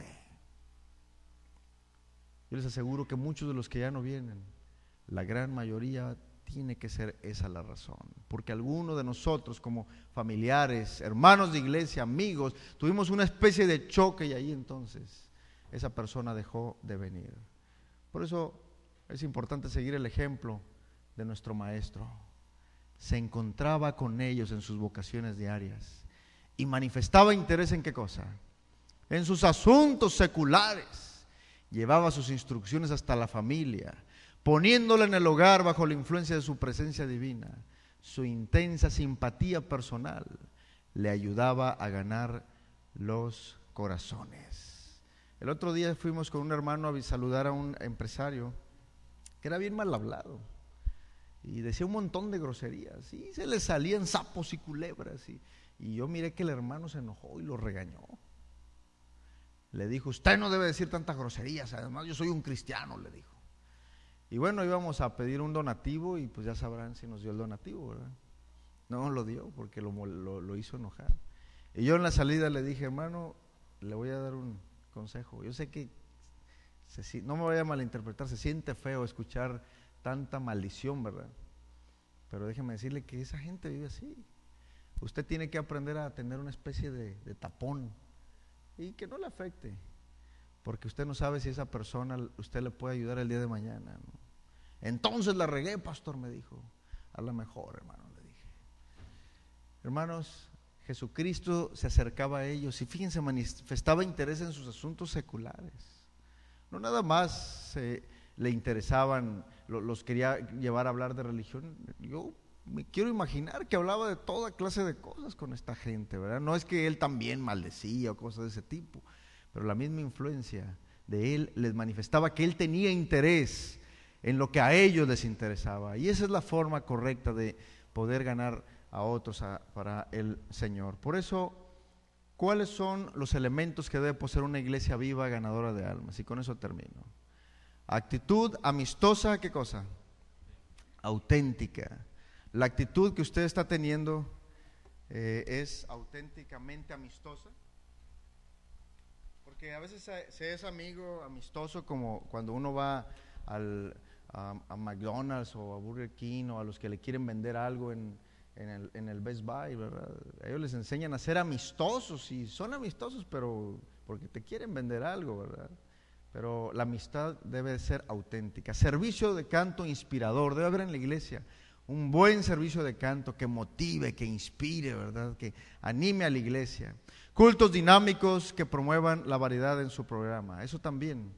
Yo les aseguro que muchos de los que ya no vienen, la gran mayoría tiene que ser esa la razón, porque alguno de nosotros como familiares, hermanos de iglesia, amigos, tuvimos una especie de choque y ahí entonces esa persona dejó de venir. Por eso es importante seguir el ejemplo de nuestro maestro. Se encontraba con ellos en sus vocaciones diarias y manifestaba interés en ¿qué cosa? En sus asuntos seculares. Llevaba sus instrucciones hasta la familia, poniéndola en el hogar bajo la influencia de su presencia divina. Su intensa simpatía personal le ayudaba a ganar los corazones. El otro día fuimos con un hermano a saludar a un empresario que era bien mal hablado y decía un montón de groserías y se le salían sapos y culebras y yo miré que el hermano se enojó y lo regañó. Le dijo: usted no debe decir tantas groserías, además yo soy un cristiano, le dijo. Y bueno, íbamos a pedir un donativo y pues ya sabrán si nos dio el donativo, ¿verdad? No nos lo dio porque lo hizo enojar. Y yo en la salida le dije: hermano, le voy a dar un consejo. Yo sé que, no me vaya a malinterpretar, se siente feo escuchar tanta maldición, ¿verdad? Pero déjeme decirle que esa gente vive así. Usted tiene que aprender a tener una especie de tapón y que no le afecte, porque usted no sabe si esa persona usted le puede ayudar el día de mañana, ¿no? Entonces la regué, pastor, me dijo. A lo mejor, hermano, le dije. Hermanos, Jesucristo se acercaba a ellos y fíjense, manifestaba interés en sus asuntos seculares. No nada más le interesaban, los quería llevar a hablar de religión. Yo me quiero imaginar que hablaba de toda clase de cosas con esta gente, ¿verdad? No es que él también maldecía o cosas de ese tipo, pero la misma influencia de él les manifestaba que él tenía interés en lo que a ellos les interesaba. Y esa es la forma correcta de poder ganar a otros para el Señor. Por eso, ¿cuáles son los elementos que debe poseer una iglesia viva, ganadora de almas? Y con eso termino. Actitud amistosa, ¿qué cosa? Auténtica. La actitud que usted está teniendo es auténticamente amistosa. Porque a veces se es amigo amistoso como cuando uno va a McDonald's o a Burger King o a los que le quieren vender algo en el Best Buy, ¿verdad? Ellos les enseñan a ser amistosos y son amistosos, pero porque te quieren vender algo, ¿verdad? Pero la amistad debe ser auténtica. Servicio de canto inspirador, debe haber en la iglesia un buen servicio de canto que motive, que inspire, ¿verdad? Que anime a la iglesia. Cultos dinámicos que promuevan la variedad en su programa. Eso también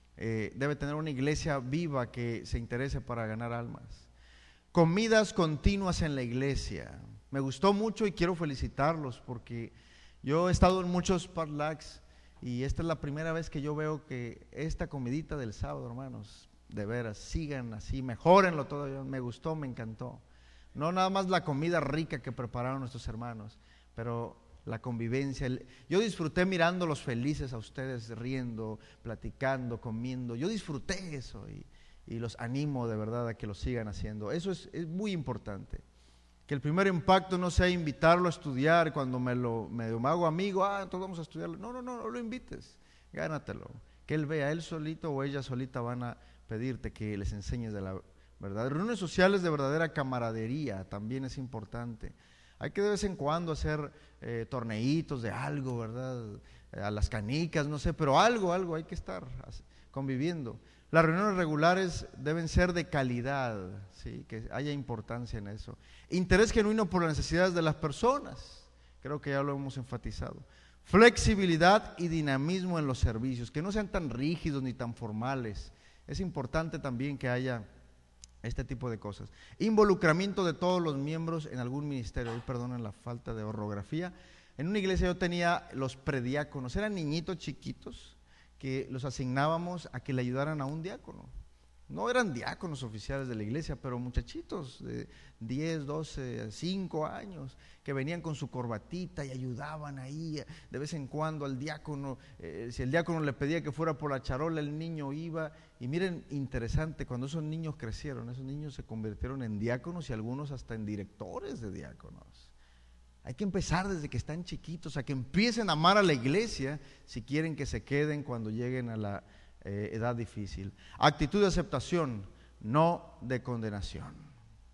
debe tener una iglesia viva que se interese para ganar almas. Comidas continuas en la iglesia. Me gustó mucho y quiero felicitarlos porque yo he estado en muchos potlucks y esta es la primera vez que yo veo que esta comidita del sábado, hermanos, de veras, sigan así, mejórenlo todavía. Me gustó, me encantó. No nada más la comida rica que prepararon nuestros hermanos, pero la convivencia. Yo disfruté mirándolos felices a ustedes, riendo, platicando, comiendo. Yo disfruté eso y los animo de verdad a que lo sigan haciendo. Eso es muy importante. Que el primer impacto no sea invitarlo a estudiar cuando me hago amigo, entonces vamos a estudiarlo. No lo invites, gánatelo. Que él vea, él solito o ella solita van a pedirte que les enseñes de la verdad. Reuniones sociales de verdadera camaradería también es importante. Hay que de vez en cuando hacer torneitos de algo, ¿verdad? A las canicas, no sé, pero algo hay que estar conviviendo. Las reuniones regulares deben ser de calidad, ¿sí? Que haya importancia en eso. Interés genuino por las necesidades de las personas, creo que ya lo hemos enfatizado. Flexibilidad y dinamismo en los servicios, que no sean tan rígidos ni tan formales. Es importante también que haya este tipo de cosas. Involucramiento de todos los miembros en algún ministerio. Perdonen la falta de ortografía. En una iglesia yo tenía los prediáconos, eran niñitos chiquitos que los asignábamos a que le ayudaran a un diácono. No eran diáconos oficiales de la iglesia, pero muchachitos de 10, 12, 5 años que venían con su corbatita y ayudaban ahí de vez en cuando al diácono. Si el diácono le pedía que fuera por la charola, el niño iba. Y miren, interesante, cuando esos niños crecieron, esos niños se convirtieron en diáconos y algunos hasta en directores de diáconos. Hay que empezar desde que están chiquitos, a que empiecen a amar a la iglesia si quieren que se queden cuando lleguen a la edad difícil. Actitud de aceptación, no de condenación.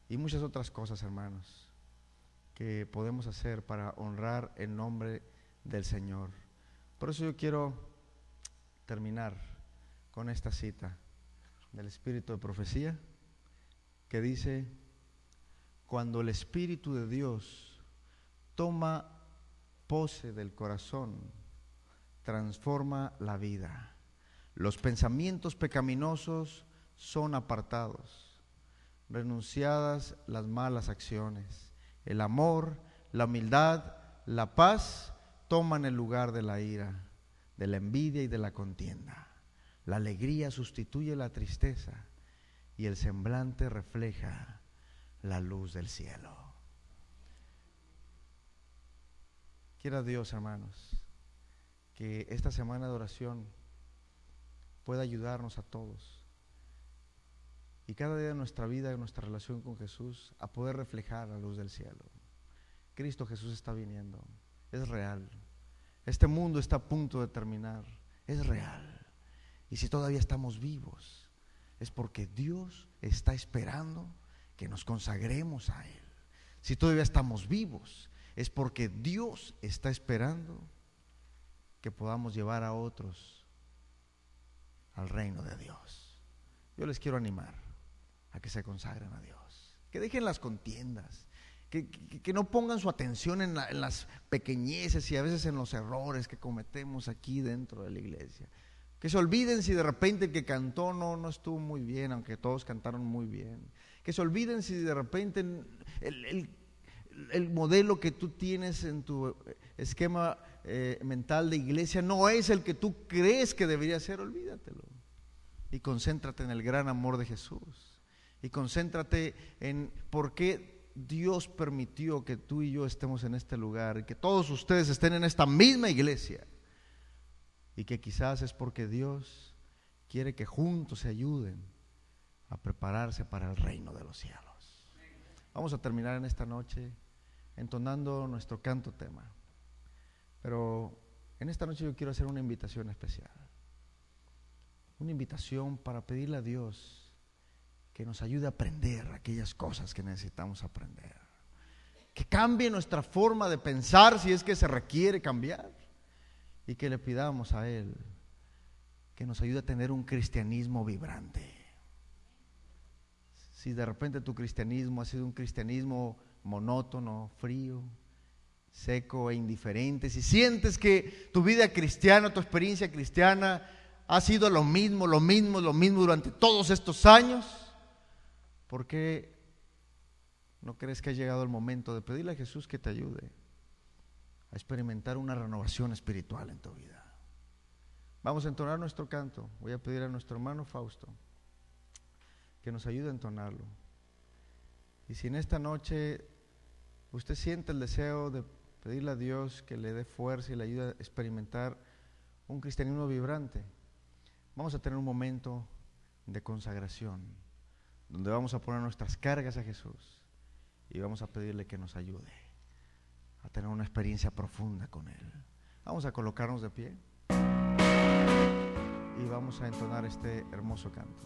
y muchas otras cosas, hermanos, que podemos hacer para honrar el nombre del Señor. Por eso yo quiero terminar con esta cita del Espíritu de Profecía que dice: cuando el Espíritu de Dios toma pose del corazón, transforma la vida. Los pensamientos pecaminosos son apartados, renunciadas las malas acciones. El amor, la humildad, la paz toman el lugar de la ira, de la envidia y de la contienda. La alegría sustituye la tristeza y el semblante refleja la luz del cielo. Quiera Dios, hermanos, que esta semana de oración pueda ayudarnos a todos y cada día de nuestra vida, de nuestra relación con Jesús, a poder reflejar la luz del cielo. Cristo Jesús está viniendo, es real. Este mundo está a punto de terminar, es real. Y si todavía estamos vivos, es porque Dios está esperando que nos consagremos a Él. Si todavía estamos vivos, es porque Dios está esperando que podamos llevar a otros al reino de Dios. Yo les quiero animar a que se consagren a Dios, que dejen las contiendas, que no pongan su atención en las pequeñeces y a veces en los errores que cometemos aquí dentro de la iglesia. Que se olviden si de repente el que cantó no estuvo muy bien, aunque todos cantaron muy bien. Que se olviden si de repente el modelo que tú tienes en tu esquema mental de iglesia no es el que tú crees que debería ser. Olvídatelo y concéntrate en el gran amor de Jesús, y concéntrate en por qué Dios permitió que tú y yo estemos en este lugar y que todos ustedes estén en esta misma iglesia, y que quizás es porque Dios quiere que juntos se ayuden a prepararse para el reino de los cielos. Vamos a terminar en esta noche entonando nuestro canto tema, pero en esta noche yo quiero hacer una invitación especial, una invitación para pedirle a Dios que nos ayude a aprender aquellas cosas que necesitamos aprender, que cambie nuestra forma de pensar si es que se requiere cambiar, y que le pidamos a Él que nos ayude a tener un cristianismo vibrante. Si de repente tu cristianismo ha sido un cristianismo monótono, frío, seco e indiferente, si sientes que tu vida cristiana, tu experiencia cristiana ha sido lo mismo durante todos estos años, ¿por qué no crees que ha llegado el momento de pedirle a Jesús que te ayude a experimentar una renovación espiritual en tu vida? Vamos a entonar nuestro canto. Voy a pedir a nuestro hermano Fausto que nos ayude a entonarlo. Y si en esta noche usted siente el deseo de pedirle a Dios que le dé fuerza y le ayude a experimentar un cristianismo vibrante, vamos a tener un momento de consagración donde vamos a poner nuestras cargas a Jesús y vamos a pedirle que nos ayude a tener una experiencia profunda con Él. Vamos a colocarnos de pie y vamos a entonar este hermoso canto.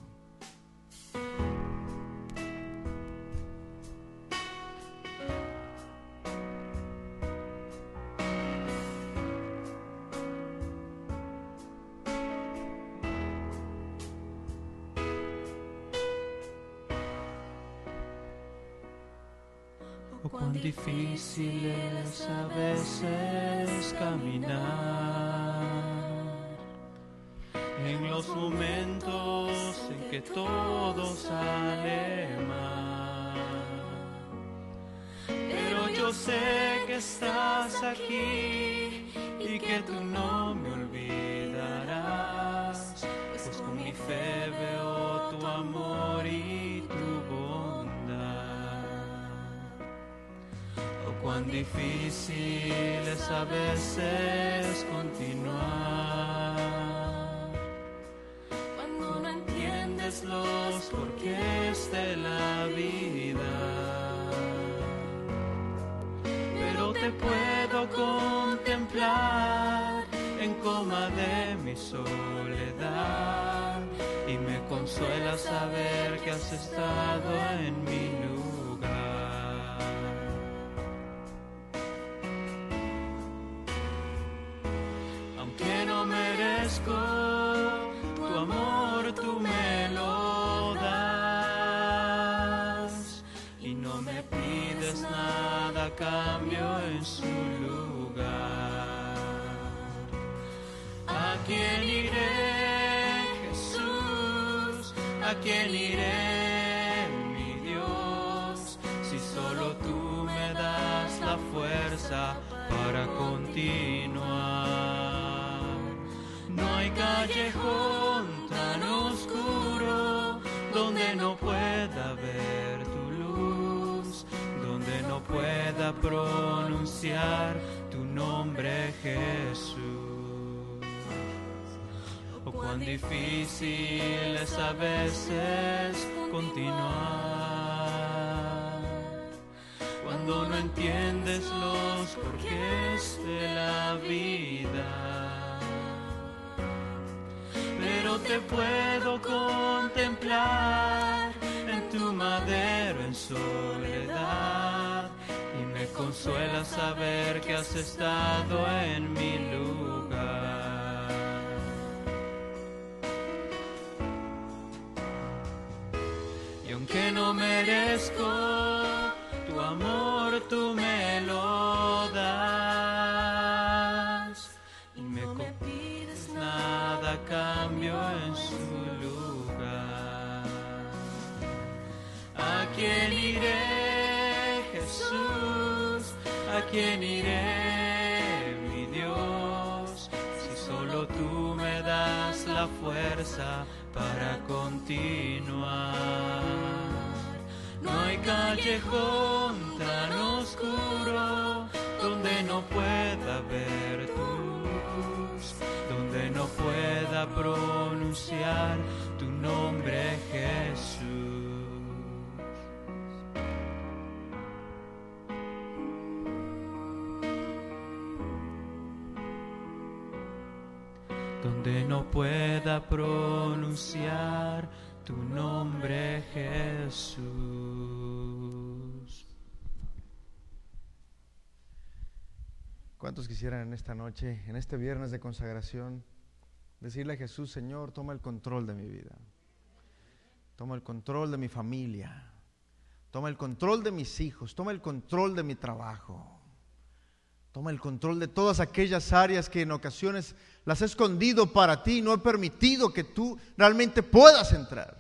Cuán difícil es a veces caminar en los momentos en que todo sale mal, pero yo sé que estás aquí y que tú no me olvidarás, pues con mi fe veo tu amor y tu bondad. Cuán difícil es a veces continuar cuando no entiendes los porqués de la vida, pero te puedo contemplar en coma de mi soledad y me consuela saber que has estado en mi lugar. Aunque no merezco tu amor, tú me lo das y no me pides nada a cambio en su lugar. ¿A quién iré, Jesús? ¿A quién iré, mi Dios? Si solo tú me das la fuerza para continuar. No hay callejón tan oscuro donde no pueda ver tu luz, donde no pueda pronunciar tu nombre, Jesús. Oh, cuán difícil es a veces continuar cuando no entiendes los porqués de la vida. Pero te puedo contemplar en tu madero en soledad y me consuela saber que has estado en mi lugar. Y aunque no merezco tu amor, tú me lo das y no me pides nada a cambio en su lugar. ¿A quién iré, Jesús? ¿A quién iré, mi Dios? Si solo tú me das la fuerza para continuar. No hay callejón tan oscuro donde no pueda ver tu luz, donde no pueda pronunciar tu nombre, Jesús. Donde no pueda pronunciar tu nombre, Jesús. ¿Cuántos quisieran en esta noche, en este viernes de consagración, decirle a Jesús: Señor, toma el control de mi vida, toma el control de mi familia, toma el control de mis hijos, toma el control de mi trabajo, toma el control de todas aquellas áreas que en ocasiones las he escondido para ti, no he permitido que tú realmente puedas entrar?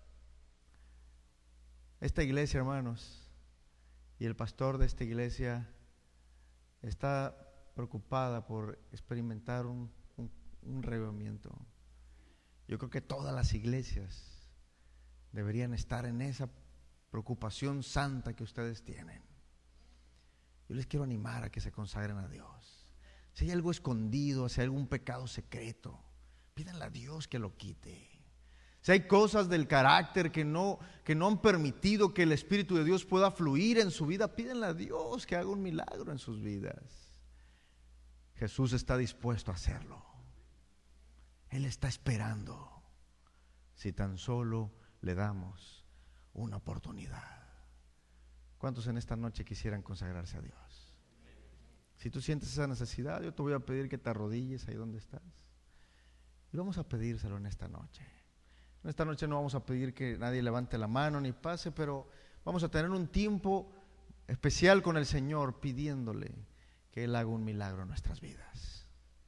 Esta iglesia, hermanos, y el pastor de esta iglesia está preocupada por experimentar un revivimiento. Yo creo que todas las iglesias deberían estar en esa preocupación santa que ustedes tienen. Yo les quiero animar a que se consagren a Dios. Si hay algo escondido, si hay algún pecado secreto, pídanle a Dios que lo quite. Si hay cosas del carácter que no han permitido que el Espíritu de Dios pueda fluir en su vida, pídanle a Dios que haga un milagro en sus vidas. Jesús está dispuesto a hacerlo. Él está esperando, si tan solo le damos una oportunidad. ¿Cuántos en esta noche quisieran consagrarse a Dios? Si tú sientes esa necesidad, yo te voy a pedir que te arrodilles ahí donde estás y vamos a pedírselo en esta noche. En esta noche no vamos a pedir que nadie levante la mano ni pase, pero vamos a tener un tiempo especial con el Señor pidiéndole que Él haga un milagro en nuestras vidas.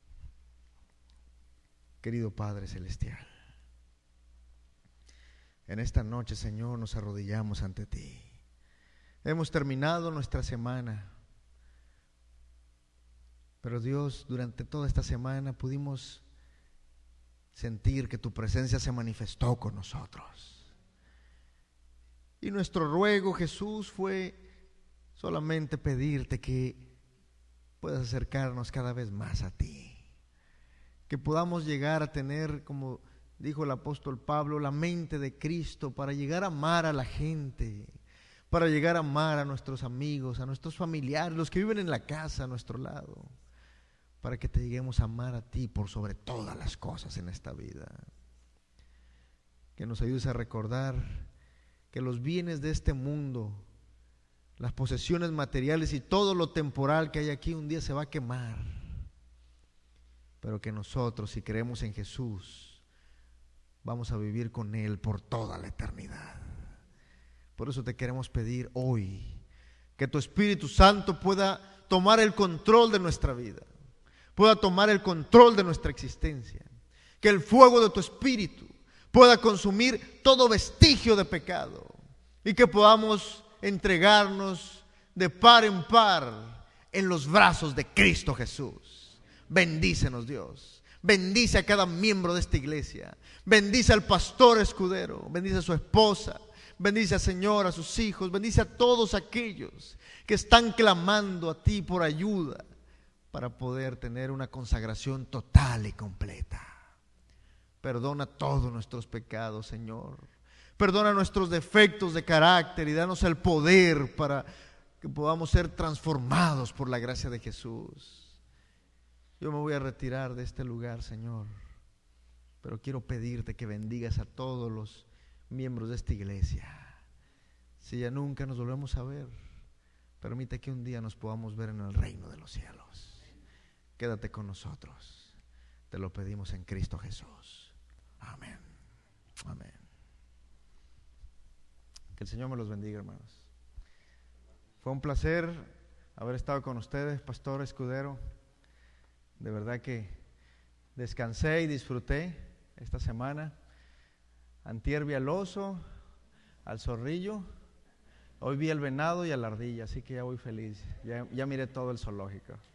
Querido Padre Celestial, en esta noche, Señor, nos arrodillamos ante ti. Hemos terminado nuestra semana, pero Dios, durante toda esta semana pudimos sentir que tu presencia se manifestó con nosotros. Y nuestro ruego, Jesús, fue solamente pedirte que puedas acercarnos cada vez más a ti, que podamos llegar a tener, como dijo el apóstol Pablo, la mente de Cristo para llegar a amar a la gente, para llegar a amar a nuestros amigos, a nuestros familiares, los que viven en la casa a nuestro lado, para que te lleguemos a amar a ti por sobre todas las cosas en esta vida. Que nos ayudes a recordar que los bienes de este mundo las posesiones materiales y todo lo temporal que hay aquí un día se va a quemar. Pero que nosotros, si creemos en Jesús, vamos a vivir con Él por toda la eternidad. Por eso te queremos pedir hoy que tu Espíritu Santo pueda tomar el control de nuestra vida, pueda tomar el control de nuestra existencia, que el fuego de tu Espíritu pueda consumir todo vestigio de pecado y que podamos entregarnos de par en par en los brazos de Cristo Jesús. Bendícenos, Dios. Bendice a cada miembro de esta iglesia. Bendice al pastor Escudero. Bendice a su esposa. Bendice al Señor, a sus hijos. Bendice a todos aquellos que están clamando a ti por ayuda para poder tener una consagración total y completa. Perdona todos nuestros pecados, Señor. Perdona nuestros defectos de carácter y danos el poder para que podamos ser transformados por la gracia de Jesús. Yo me voy a retirar de este lugar, Señor, pero quiero pedirte que bendigas a todos los miembros de esta iglesia. Si ya nunca nos volvemos a ver, permite que un día nos podamos ver en el reino de los cielos. Quédate con nosotros. Te lo pedimos en Cristo Jesús. Amén. Amén. Que el Señor me los bendiga, hermanos. Fue un placer haber estado con ustedes, Pastor Escudero. De verdad que descansé y disfruté esta semana. Antier vi al oso, al zorrillo, hoy vi al venado y a la ardilla, así que ya voy feliz. Ya miré todo el zoológico.